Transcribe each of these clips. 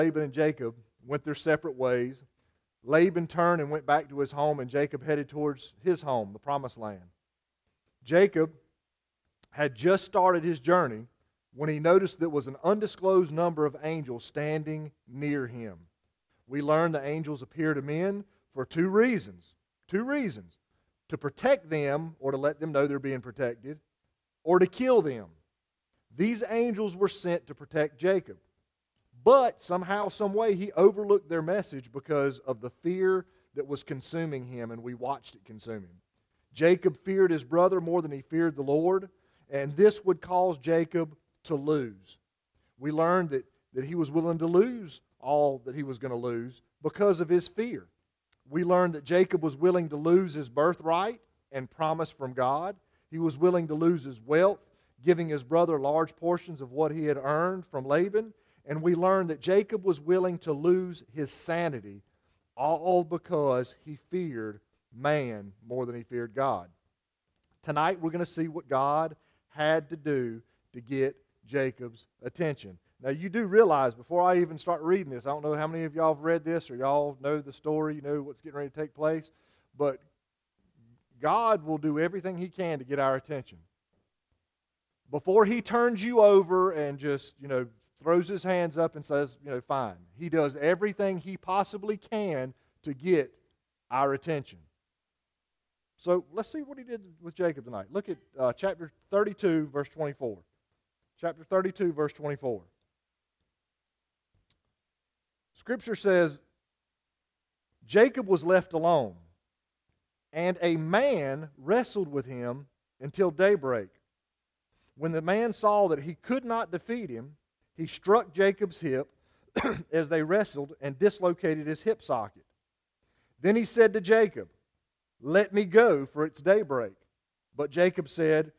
Laban and Jacob went their separate ways. Laban turned and went back to his home, and Jacob headed towards his home, the Promised Land. Jacob had just started his journey when he noticed there was an undisclosed number of angels standing near him. We learn the angels appear to men for two reasons. Two reasons. To protect them, or to let them know they're being protected, or to kill them. These angels were sent to protect Jacob. But somehow, some way, he overlooked their message because of the fear that was consuming him, and we watched it consume him. Jacob feared his brother more than he feared the Lord, and this would cause Jacob to lose. We learned that he was willing to lose all that he was going to lose because of his fear. We learned that Jacob was willing to lose his birthright and promise from God. He was willing to lose his wealth, giving his brother large portions of what he had earned from Laban. And we learned that Jacob was willing to lose his sanity, all because he feared man more than he feared God. Tonight we're going to see what God had to do to get Jacob's attention. Now you do realize, before I even start reading this, I don't know how many of y'all have read this or y'all know the story, you know what's getting ready to take place, but God will do everything He can to get our attention. Before He turns you over and just, throws His hands up and says, fine. He does everything He possibly can to get our attention. So let's see what He did with Jacob tonight. Look at chapter 32, verse 24. Chapter 32, verse 24. Scripture says, Jacob was left alone, and a man wrestled with him until daybreak. When the man saw that he could not defeat him, he struck Jacob's hip as they wrestled and dislocated his hip socket. Then he said to Jacob, "Let me go, for it's daybreak." But Jacob said,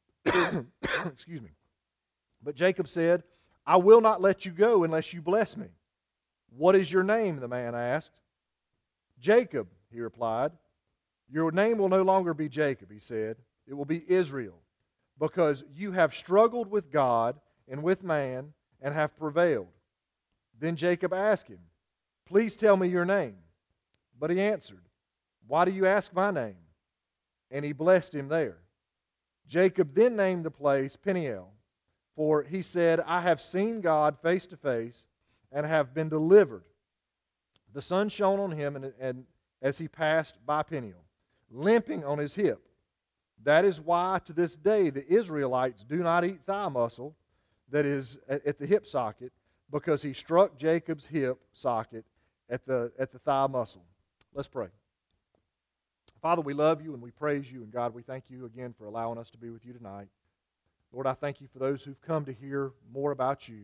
excuse me. But Jacob said, "I will not let you go unless you bless me." "What is your name?" the man asked. "Jacob," he replied. "Your name will no longer be Jacob," he said. "It will be Israel, because you have struggled with God and with man and have prevailed." Then Jacob asked him, "Please tell me your name." But he answered, "Why do you ask my name?" And he blessed him there. Jacob then named the place Peniel, for he said, "I have seen God face to face and have been delivered." The sun shone on him and as he passed by Peniel, limping on his hip. That is why to this day the Israelites do not eat thigh muscle that is at the hip socket, because he struck Jacob's hip socket at the thigh muscle. Let's pray. Father, we love you and we praise you, and God, we thank you again for allowing us to be with you tonight. Lord, I thank you for those who've come to hear more about you.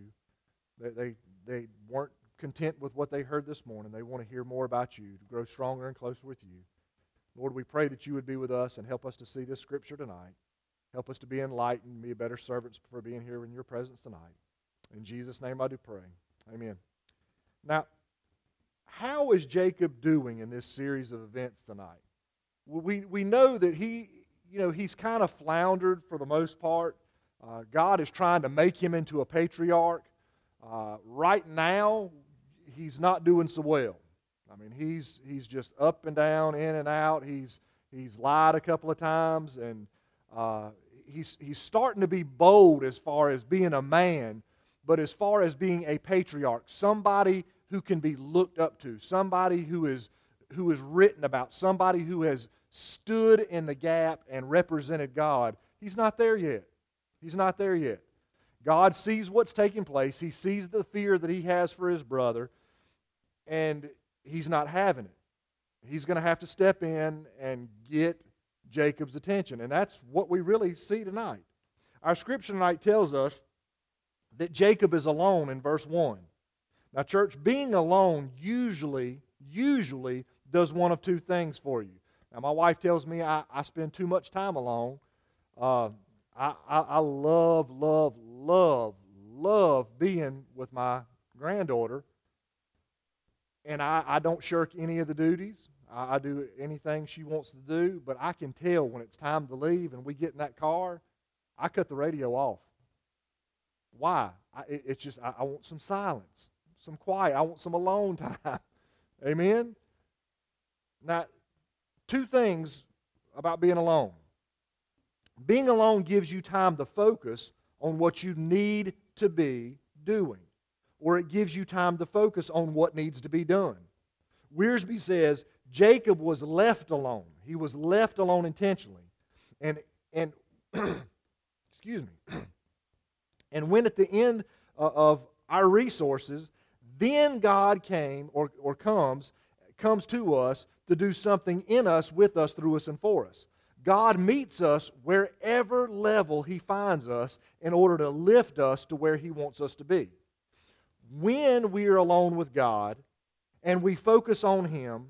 They weren't content with what they heard this morning. They want to hear more about you, to grow stronger and closer with you. Lord, we pray that you would be with us and help us to see this Scripture tonight. Help us to be enlightened, be better servants for being here in your presence tonight. In Jesus' name I do pray. Amen. Now, how is Jacob doing in this series of events tonight? We know that he's kind of floundered for the most part. God is trying to make him into a patriarch. Right now, he's not doing so well. I mean, he's just up and down, in and out. He's lied a couple of times, and he's starting to be bold as far as being a man, but as far as being a patriarch, somebody who can be looked up to, somebody who is written about, somebody who has stood in the gap and represented God. He's not there yet. He's not there yet. God sees what's taking place. He sees the fear that he has for his brother, and he's not having it. He's going to have to step in and get Jacob's attention, and that's what we really see tonight. Our scripture tonight tells us that Jacob is alone in verse 1. Now, church, being alone usually does one of two things for you. Now, my wife tells me I spend too much time alone. I love being with my granddaughter, and I don't shirk any of the duties. I do anything she wants to do, but I can tell when it's time to leave and we get in that car, I cut the radio off. Why? I want some silence. some quiet. I want some alone time. Amen? Now, two things about being alone. Being alone gives you time to focus on what you need to be doing, or it gives you time to focus on what needs to be done. Wiersbe says Jacob was left alone. He was left alone intentionally. And excuse me. And when at the end of our resources, then God came or comes to us to do something in us, with us, through us, and for us. God meets us wherever level He finds us in order to lift us to where He wants us to be. When we are alone with God and we focus on Him,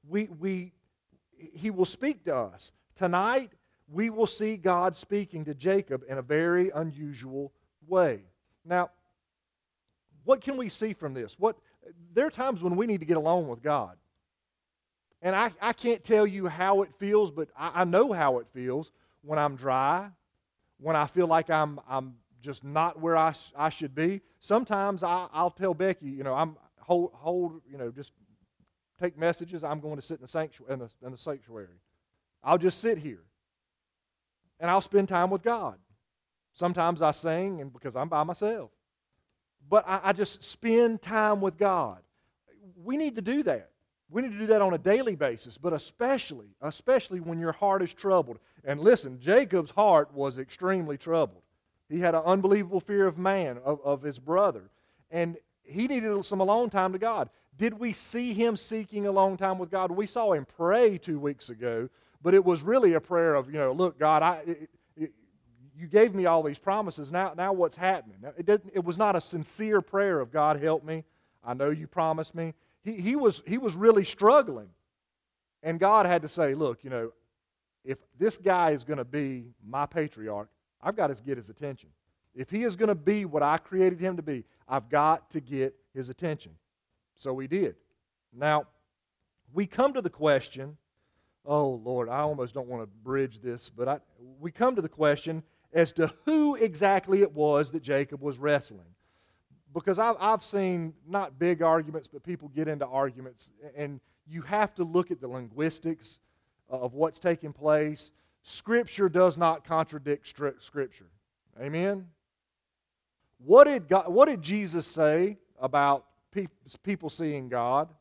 He will speak to us. Tonight, we will see God speaking to Jacob in a very unusual way. Now, what can we see from this? There are times when we need to get alone with God. And I can't tell you how it feels, but I know how it feels when I'm dry, when I feel like I'm just not where I should be. Sometimes I'll tell Becky, I'm just take messages. I'm going to sit in the sanctuary. I'll just sit here, and I'll spend time with God. Sometimes I sing, and because I'm by myself, but I just spend time with God. We need to do that. We need to do that on a daily basis, but especially when your heart is troubled. And listen, Jacob's heart was extremely troubled. He had an unbelievable fear of man, of his brother. And he needed some alone time to God. Did we see him seeking alone time with God? We saw him pray 2 weeks ago, but it was really a prayer of, look, God, you gave me all these promises. Now what's happening? It was not a sincere prayer of, God, help me. I know you promised me. He was really struggling. And God had to say, look, if this guy is going to be my patriarch, I've got to get his attention. If he is going to be what I created him to be, I've got to get his attention. So we did. Now, we come to the question, oh Lord, I almost don't want to bridge this, but we come to the question as to who exactly it was that Jacob was wrestling. Because I've seen not big arguments, but people get into arguments, and you have to look at the linguistics of what's taking place. Scripture does not contradict Scripture. Amen? What did Jesus say about people seeing God?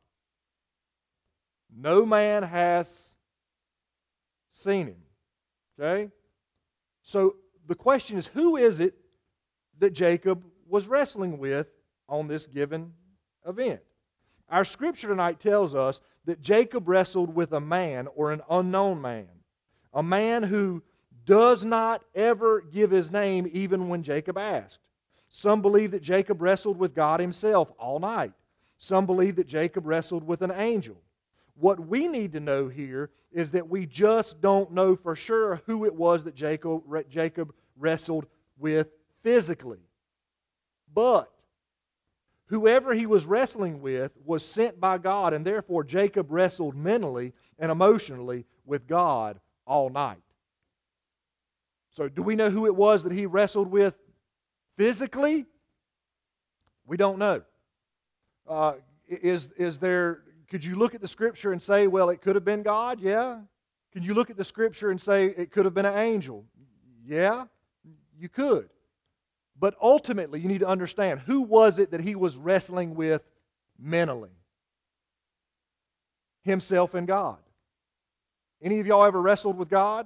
No man hath seen Him. Okay? So the question is, who is it that Jacob was wrestling with on this given event? Our scripture tonight tells us that Jacob wrestled with a man or an unknown man, a man who does not ever give his name even when Jacob asked. Some believe that Jacob wrestled with God Himself all night. Some believe that Jacob wrestled with an angel. What we need to know here is that we just don't know for sure who it was that Jacob wrestled with physically. But whoever he was wrestling with was sent by God, and therefore Jacob wrestled mentally and emotionally with God all night. So do we know who it was that he wrestled with physically? We don't know. Could you look at the Scripture and say, well, it could have been God? Yeah. Can you look at the Scripture and say it could have been an angel? Yeah, you could. But ultimately, you need to understand, who was it that he was wrestling with mentally? Himself and God. Any of y'all ever wrestled with God?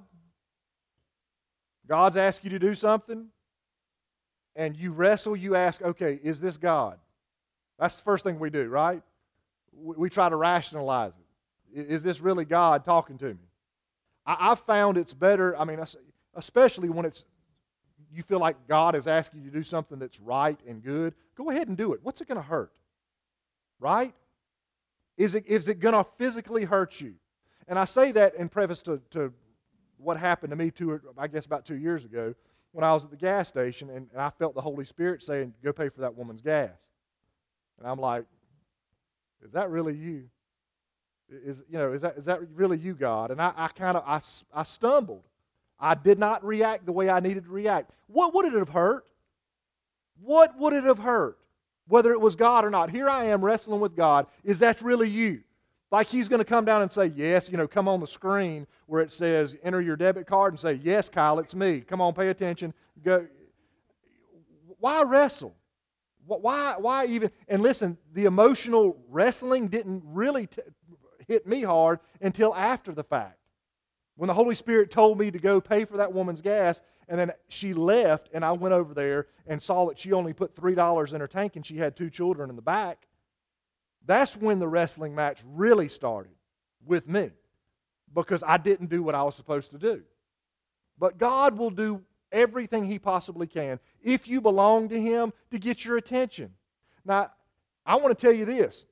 God's asked you to do something, and you wrestle, you ask, okay, is this God? That's the first thing we do, right? We try to rationalize it. Is this really God talking to me? I've found it's better, especially when you feel like God is asking you to do something that's right and good, go ahead and do it. What's it going to hurt? Right? Is it going to physically hurt you? And I say that in preface to what happened to me about 2 years ago when I was at the gas station and I felt the Holy Spirit saying, go pay for that woman's gas. And I'm like, is that really you? Is that really you, God? And I stumbled. I did not react the way I needed to react. What would it have hurt? What would it have hurt? whether it was God or not. Here I am wrestling with God. Is that really you? Like He's going to come down and say, yes, come on the screen where it says, enter your debit card and say, yes, Kyle, it's me. Come on, pay attention. Go. Why wrestle? Why even? And listen, the emotional wrestling didn't really hit me hard until after the fact. When the Holy Spirit told me to go pay for that woman's gas, and then she left, and I went over there and saw that she only put $3 in her tank and she had 2 children in the back. That's when the wrestling match really started with me, because I didn't do what I was supposed to do. But God will do everything He possibly can, if you belong to Him, to get your attention. Now, I want to tell you this.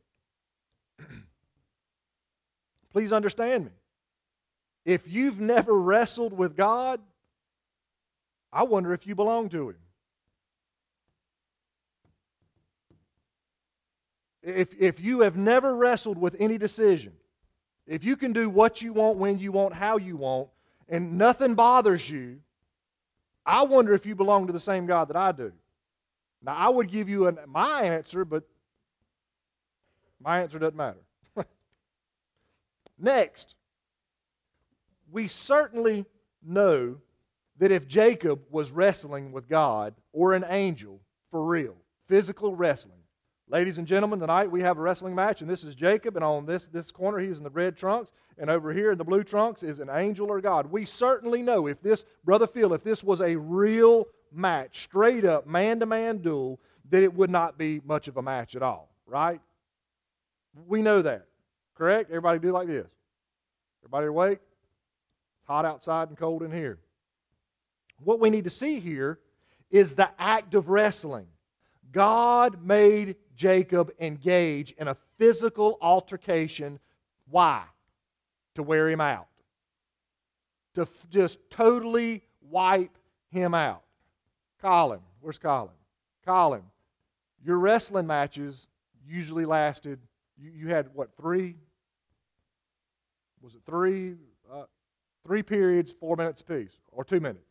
Please understand me. If you've never wrestled with God, I wonder if you belong to Him. If you have never wrestled with any decision, if you can do what you want, when you want, how you want, and nothing bothers you, I wonder if you belong to the same God that I do. Now, I would give you my answer, but my answer doesn't matter. Next, we certainly know that if Jacob was wrestling with God or an angel for real, physical wrestling. Ladies and gentlemen, tonight we have a wrestling match, and this is Jacob, and on this corner he's in the red trunks, and over here in the blue trunks is an angel or God. We certainly know if this, Brother Phil, if this was a real match, straight up, man-to-man duel, that it would not be much of a match at all, right? We know that, correct? Everybody do like this. Everybody awake? It's hot outside and cold in here. What we need to see here is the act of wrestling. God made Jacob engage in a physical altercation. Why? To wear him out. To just totally wipe him out. Colin, where's Colin? Colin, your wrestling matches usually lasted, you had what, 3? Was it 3? 3 periods, 4 minutes apiece, or 2 minutes.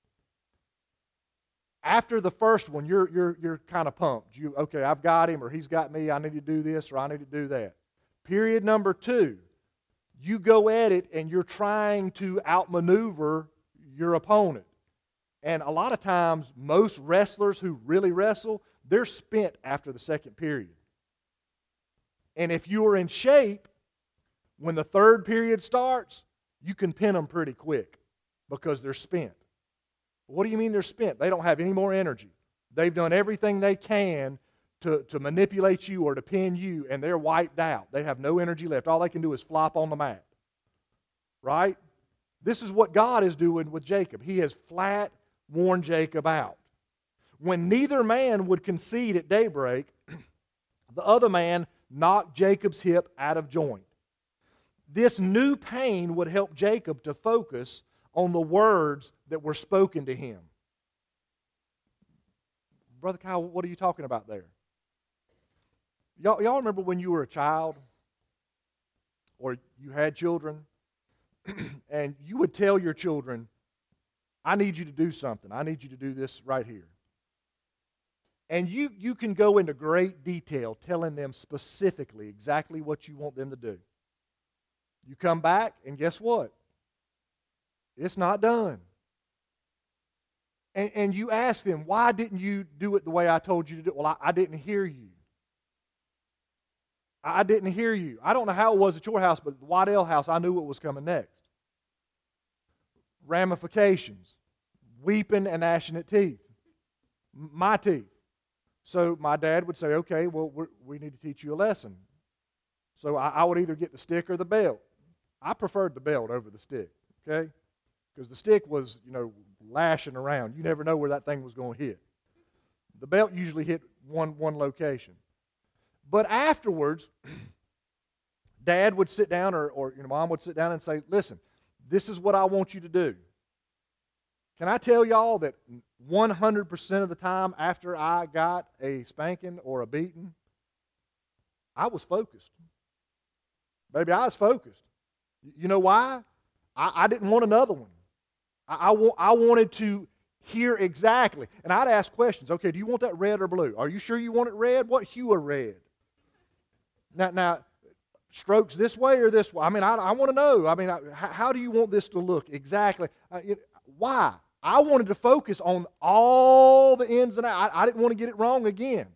After the first one, you're kind of pumped. Okay, I've got him, or he's got me. I need to do this, or I need to do that. Period number 2, you go at it, and you're trying to outmaneuver your opponent. And a lot of times, most wrestlers who really wrestle, they're spent after the second period. And if you are in shape, when the third period starts, you can pin them pretty quick because they're spent. What do you mean they're spent? They don't have any more energy. They've done everything they can to manipulate you or to pin you, and they're wiped out. They have no energy left. All they can do is flop on the mat. Right? This is what God is doing with Jacob. He has flat worn Jacob out. When neither man would concede at daybreak, the other man knocked Jacob's hip out of joint. This new pain would help Jacob to focus on the words that were spoken to him. Brother Kyle, what are you talking about there? Y'all remember when you were a child or you had children and you would tell your children, I need you to do something. I need you to do this right here. And you can go into great detail telling them specifically exactly what you want them to do. You come back and guess what? It's not done. And you ask them, why didn't you do it the way I told you to do it? Well, I didn't hear you. I didn't hear you. I don't know how it was at your house, but at the Waddell house, I knew what was coming next. Ramifications. Weeping and gnashing at teeth. My teeth. So my dad would say, okay, well, we need to teach you a lesson. So I would either get the stick or the belt. I preferred the belt over the stick, okay? Because the stick was, lashing around. You never know where that thing was going to hit. The belt usually hit one location. But afterwards, Dad would sit down or Mom would sit down and say, listen, this is what I want you to do. Can I tell y'all that 100% of the time after I got a spanking or a beating, I was focused. Baby, I was focused. You know why? I didn't want another one. I wanted to here exactly. And I'd ask questions. Okay, do you want that red or blue? Are you sure you want it red? What hue of red? Now, strokes this way or this way? I mean, I want to know. I mean, how do you want this to look exactly? Why? I wanted to focus on all the ins and outs. I didn't want to get it wrong again.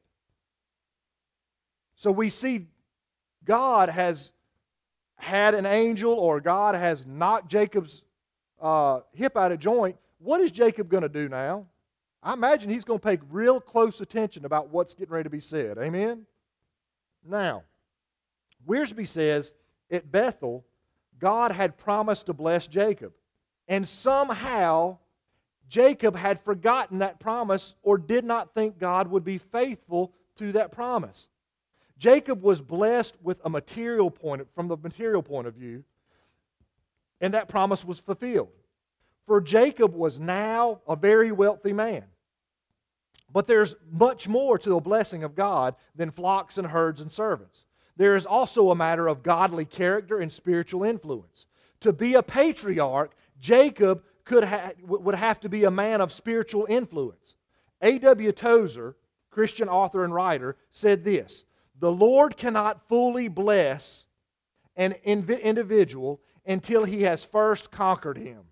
So we see God has had an angel, or God has knocked Jacob's hip out of joint. What is Jacob going to do now? I imagine he's going to pay real close attention about what's getting ready to be said. Amen? Now, Wiersbe says, at Bethel, God had promised to bless Jacob. And somehow, Jacob had forgotten that promise or did not think God would be faithful to that promise. Jacob was blessed with from the material point of view, and that promise was fulfilled. For Jacob was now a very wealthy man. But there's much more to the blessing of God than flocks and herds and servants. There is also a matter of godly character and spiritual influence. To be a patriarch, Jacob would have to be a man of spiritual influence. A.W. Tozer, Christian author and writer, said this: the Lord cannot fully bless an individual until He has first conquered him.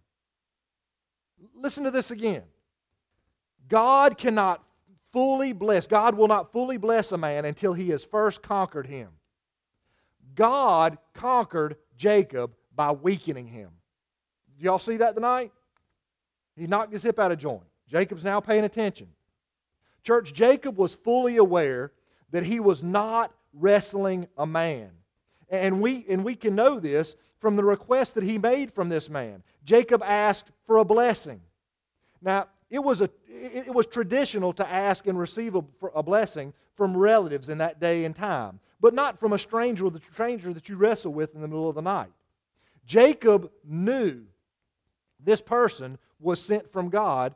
Listen to this again. God will not fully bless a man until He has first conquered him. God conquered Jacob by weakening him. Do y'all see that tonight? He knocked his hip out of joint. Jacob's now paying attention. Church, Jacob was fully aware that he was not wrestling a man. And we can know this from the request that he made from this man. Jacob asked for a blessing. Now, it was traditional to ask and receive a blessing from relatives in that day and time, but not from a stranger that you wrestle with in the middle of the night. Jacob knew this person was sent from God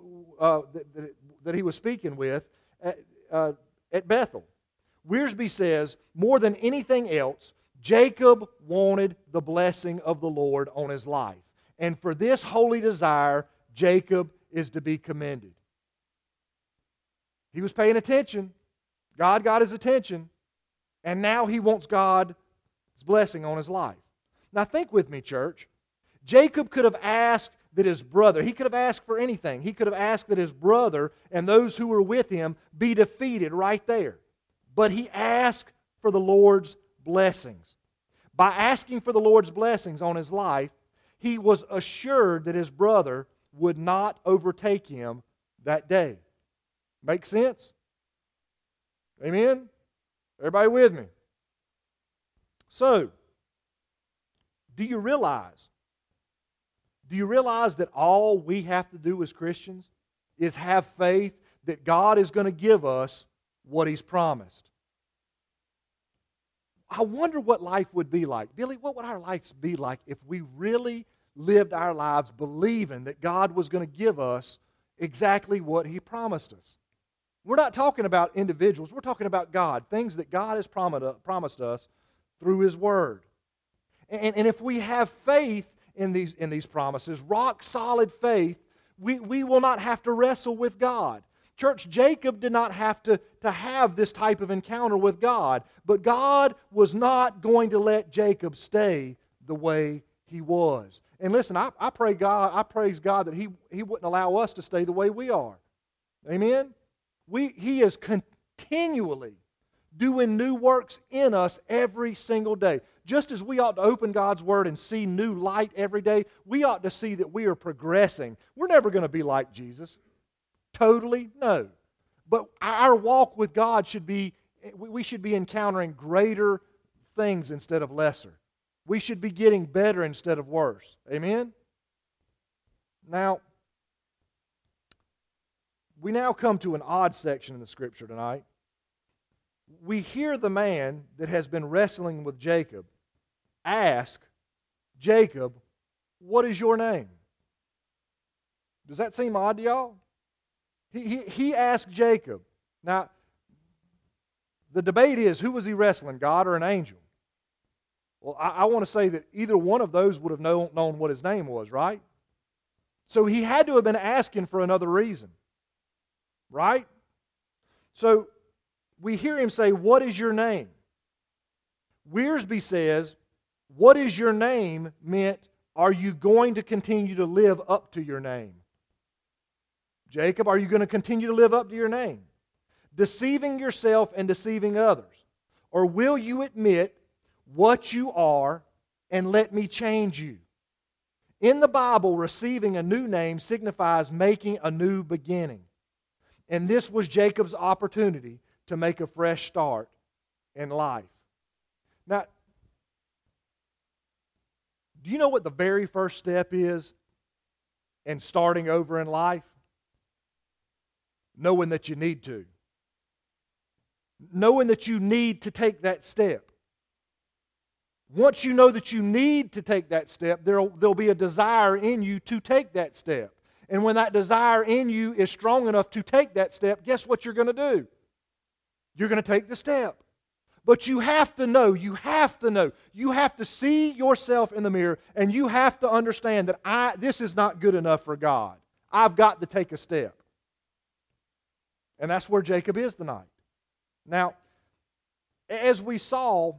that he was speaking with at Bethel. Wiersbe says, more than anything else, Jacob wanted the blessing of the Lord on his life. And for this holy desire, Jacob is to be commended. He was paying attention. God got his attention. And now he wants God's blessing on his life. Now think with me, church. Jacob could have asked that his brother, he could have asked for anything. He could have asked that his brother and those who were with him be defeated right there. But he asked for the Lord's blessings. By asking for the Lord's blessings on his life, he was assured that his brother would not overtake him that day. Make sense? Amen? Everybody with me? So, do you realize that all we have to do as Christians is have faith that God is going to give us what He's promised? I wonder what life would be like. Billy, what would our lives be like if we really lived our lives believing that God was going to give us exactly what He promised us? We're not talking about individuals. We're talking about God, things that God has promised us through His Word. And if we have faith in these promises, rock-solid faith, we will not have to wrestle with God. Church, Jacob did not have to have this type of encounter with God, but God was not going to let Jacob stay the way he was. And listen, I praise God that He wouldn't allow us to stay the way we are. Amen? He is continually doing new works in us every single day. Just as we ought to open God's Word and see new light every day, we ought to see that we are progressing. We're never going to be like Jesus. Totally, no. But our walk with God we should be encountering greater things instead of lesser. We should be getting better instead of worse. Amen? Now, we now come to an odd section in the Scripture tonight. We hear the man that has been wrestling with Jacob ask Jacob, "What is your name?" Does that seem odd to y'all? He asked Jacob. Now, the debate is, who was he wrestling, God or an angel? Well, I want to say that either one of those would have known what his name was, right? So he had to have been asking for another reason. Right? So we hear him say, "What is your name?" Wiersbe says, "What is your name?" meant, are you going to continue to live up to your name? Jacob, are you going to continue to live up to your name? Deceiving yourself and deceiving others? Or will you admit what you are and let me change you? In the Bible, receiving a new name signifies making a new beginning. And this was Jacob's opportunity to make a fresh start in life. Now, do you know what the very first step is in starting over in life? Knowing that you need to. Knowing that you need to take that step. Once you know that you need to take that step, there'll be a desire in you to take that step. And when that desire in you is strong enough to take that step, guess what you're going to do? You're going to take the step. But you have to know, you have to see yourself in the mirror, and you have to understand that this is not good enough for God. I've got to take a step. And that's where Jacob is tonight. Now, as we saw,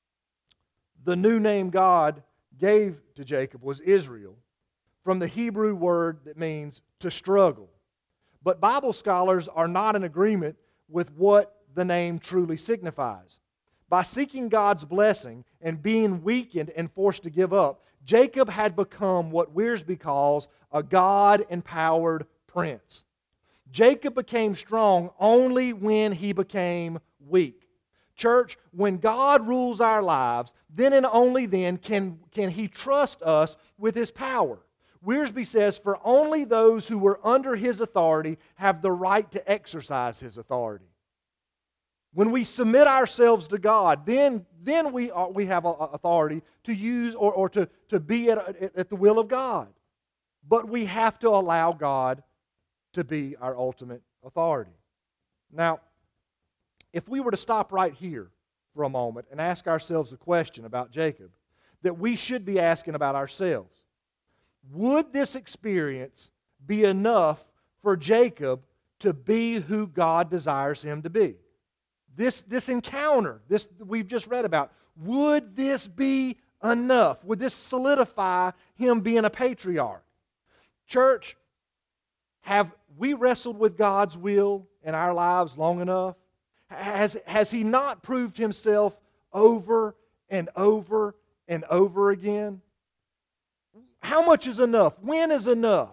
the new name God gave to Jacob was Israel, from the Hebrew word that means to struggle. But Bible scholars are not in agreement with what the name truly signifies. By seeking God's blessing and being weakened and forced to give up, Jacob had become what Wiersbe calls a God-empowered prince. Jacob became strong only when he became weak. Church, when God rules our lives, then and only then can He trust us with His power. Wiersbe says, "For only those who were under His authority have the right to exercise His authority." When we submit ourselves to God, then we have authority to use or to be at the will of God. But we have to allow God to be our ultimate authority. Now, if we were to stop right here for a moment and ask ourselves a question about Jacob that we should be asking about ourselves, would this experience be enough for Jacob to be who God desires him to be? This encounter, this we've just read about, would this be enough? Would this solidify him being a patriarch? Church, have we wrestled with God's will in our lives long enough? Has He not proved Himself over and over and over again? How much is enough? When is enough?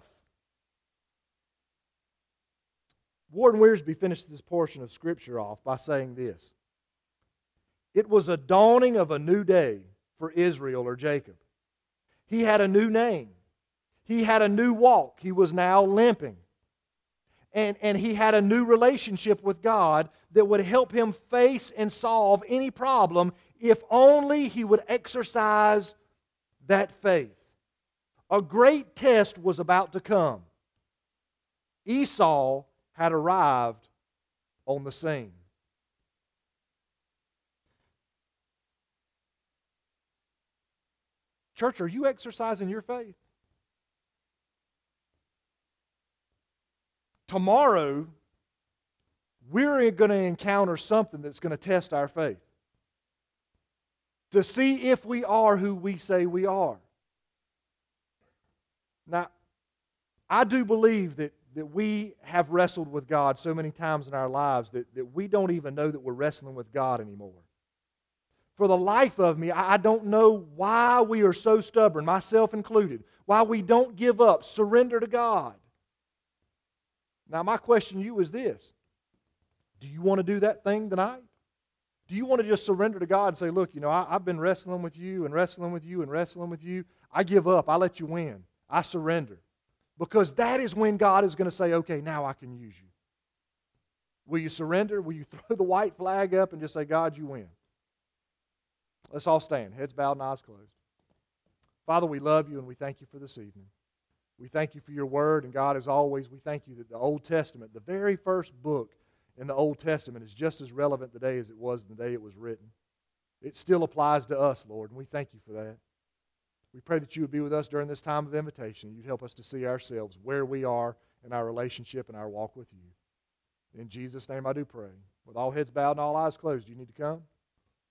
Warren Wiersbe finished this portion of Scripture off by saying this: "It was a dawning of a new day for Israel or Jacob. He had a new name. He had a new walk. He was now limping. And he had a new relationship with God that would help him face and solve any problem if only he would exercise that faith. A great test was about to come. Esau had arrived on the scene." Church, are you exercising your faith? Tomorrow, we're going to encounter something that's going to test our faith to see if we are who we say we are. Now, I do believe that we have wrestled with God so many times in our lives that we don't even know that we're wrestling with God anymore. For the life of me, I don't know why we are so stubborn, myself included, why we don't give up, surrender to God. Now, my question to you is this: do you want to do that thing tonight? Do you want to just surrender to God and say, "Look, I've been wrestling with you and wrestling with you and wrestling with you. I give up. I let you win. I surrender." Because that is when God is going to say, "Okay, now I can use you." Will you surrender? Will you throw the white flag up and just say, "God, you win"? Let's all stand, heads bowed and eyes closed. Father, we love you and we thank you for this evening. We thank you for your word, and God, as always, we thank you that the Old Testament, the very first book in the Old Testament, is just as relevant today as it was the day it was written. It still applies to us, Lord, and we thank you for that. We pray that you would be with us during this time of invitation. You'd help us to see ourselves where we are in our relationship and our walk with you. In Jesus' name I do pray. With all heads bowed and all eyes closed, do you need to come?